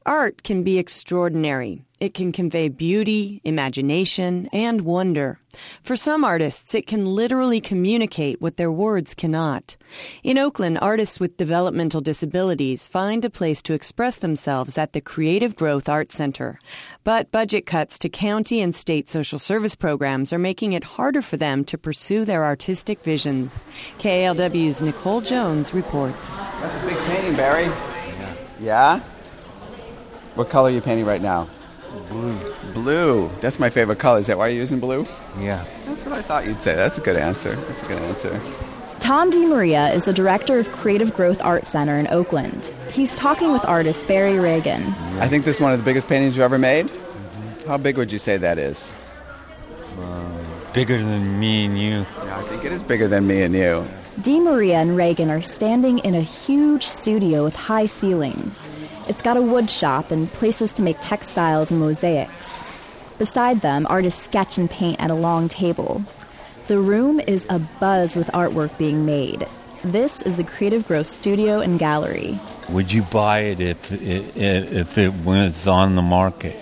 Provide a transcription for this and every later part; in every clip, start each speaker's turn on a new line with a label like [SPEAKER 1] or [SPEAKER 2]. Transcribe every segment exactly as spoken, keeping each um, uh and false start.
[SPEAKER 1] art can be extraordinary. It can convey beauty, imagination, and wonder. For some artists, it can literally communicate what their words cannot. In Oakland, artists with developmental disabilities find a place to express themselves at the Creative Growth Art Center. But budget cuts to county and state social service programs are making it harder for them to pursue their artistic visions. K A L W's Nicole Jones reports.
[SPEAKER 2] That's a big painting, Barry. Yeah. Yeah? What color are you painting right now?
[SPEAKER 3] Blue.
[SPEAKER 2] Blue. That's my favorite color. Is that why you're using blue?
[SPEAKER 3] Yeah.
[SPEAKER 2] That's what I thought you'd say. That's a good answer. That's a good answer.
[SPEAKER 4] Tom DiMaria is the director of Creative Growth Art Center in Oakland. He's talking with artist Barry Reagan.
[SPEAKER 2] I think this is one of the biggest paintings you've ever made. How big would you say that is?
[SPEAKER 3] Uh, bigger than me and you.
[SPEAKER 2] Yeah, I think it is bigger than me and you.
[SPEAKER 4] DiMaria and Reagan are standing in a huge studio with high ceilings. It's got a wood shop and places to make textiles and mosaics. Beside them, artists sketch and paint at a long table. The room is abuzz with artwork being made. This is the Creative Growth Studio and Gallery.
[SPEAKER 3] Would you buy it if it, if it was on the market?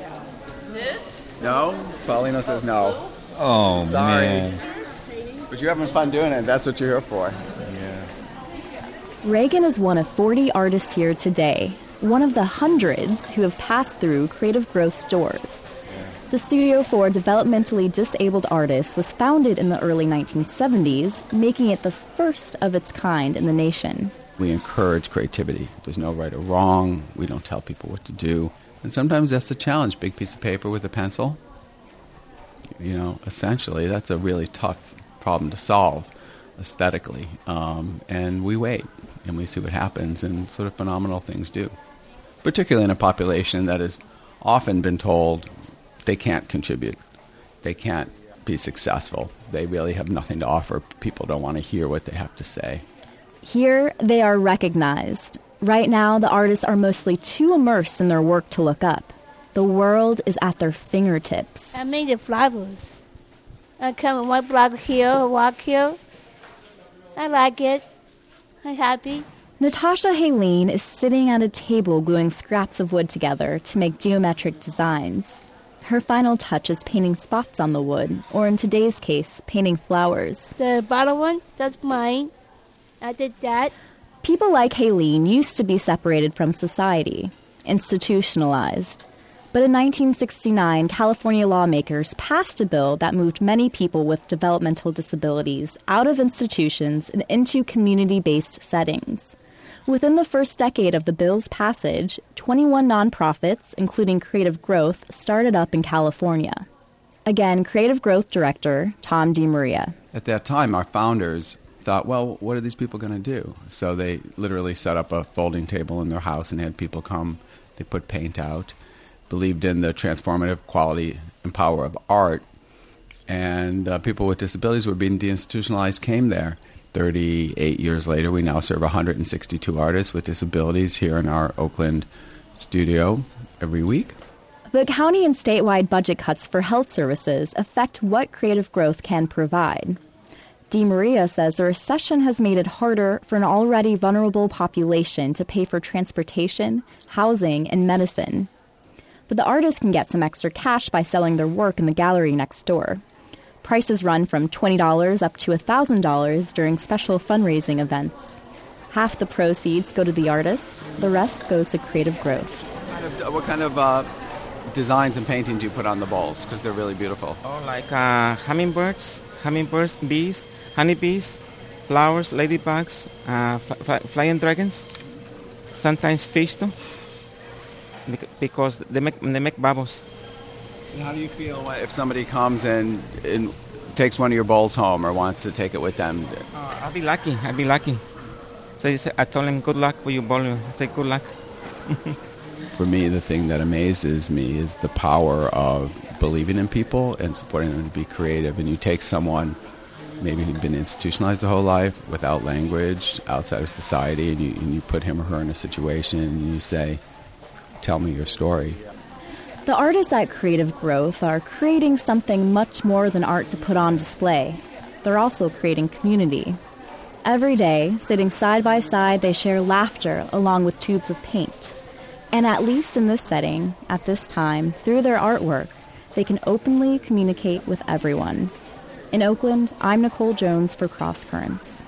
[SPEAKER 2] No? Paulino says no.
[SPEAKER 3] Oh,
[SPEAKER 2] Sorry.
[SPEAKER 3] man.
[SPEAKER 2] But you're having fun doing it. That's what you're here for.
[SPEAKER 3] Yeah.
[SPEAKER 4] Reagan is one of forty artists here today, one of the hundreds who have passed through Creative Growth's doors. The studio for developmentally disabled artists was founded in the early nineteen seventies, making it the first of its kind in the nation.
[SPEAKER 2] We encourage creativity. There's no right or wrong. We don't tell people what to do. And sometimes that's the challenge. Big piece of paper with a pencil. You know, essentially, that's a really tough problem to solve aesthetically. Um, and we wait, and we see what happens, and sort of phenomenal things do. Particularly in a population that has often been told they can't contribute. They can't be successful. They really have nothing to offer. People don't want to hear what they have to say.
[SPEAKER 4] Here, they are recognized. Right now, the artists are mostly too immersed in their work to look up. The world is at their fingertips.
[SPEAKER 5] I made the flowers. I come and walk block here, walk here. I like it. I'm happy.
[SPEAKER 4] Natasha Haleen is sitting at a table gluing scraps of wood together to make geometric designs. Her final touch is painting spots on the wood, or in today's case, painting flowers.
[SPEAKER 5] The bottom one, that's mine. I did that.
[SPEAKER 4] People like Haleen used to be separated from society, institutionalized. But in nineteen sixty-nine, California lawmakers passed a bill that moved many people with developmental disabilities out of institutions and into community-based settings. Within the first decade of the bill's passage, twenty-one nonprofits, including Creative Growth, started up in California. Again, Creative Growth Director Tom DiMaria.
[SPEAKER 2] At that time, our founders thought, well, what are these people going to do? So they literally set up a folding table in their house and had people come. They put paint out, believed in the transformative quality and power of art, and uh, people with disabilities who were being deinstitutionalized came there. thirty-eight years later, we now serve one hundred sixty-two artists with disabilities here in our Oakland studio every week.
[SPEAKER 4] But county and statewide budget cuts for health services affect what Creative Growth can provide. DiMaria says the recession has made it harder for an already vulnerable population to pay for transportation, housing, and medicine. But the artists can get some extra cash by selling their work in the gallery next door. Prices run from twenty dollars up to one thousand dollars during special fundraising events. Half the proceeds go to the artist, the rest goes to Creative Growth.
[SPEAKER 2] What kind of, what kind of uh, designs and paintings do you put on the bowls? Because they're really beautiful.
[SPEAKER 6] Oh, like uh, hummingbirds, hummingbirds, bees, honeybees, flowers, ladybugs, uh, fly, fly, flying dragons, sometimes fish too, because they make, they make bubbles.
[SPEAKER 2] And how do you feel if somebody comes and, and takes one of your bowls home or wants to take it with them?
[SPEAKER 6] Uh, I'll be lucky. I'll be lucky. So you say, I told him, good luck for your bowl. I say, good luck.
[SPEAKER 2] For me, the thing that amazes me is the power of believing in people and supporting them to be creative. And you take someone maybe who'd been institutionalized their whole life without language, outside of society, and you, and you put him or her in a situation and you say, tell me your story.
[SPEAKER 4] The artists at Creative Growth are creating something much more than art to put on display. They're also creating community. Every day, sitting side by side, they share laughter along with tubes of paint. And at least in this setting, at this time, through their artwork, they can openly communicate with everyone. In Oakland, I'm Nicole Jones for Cross Currents.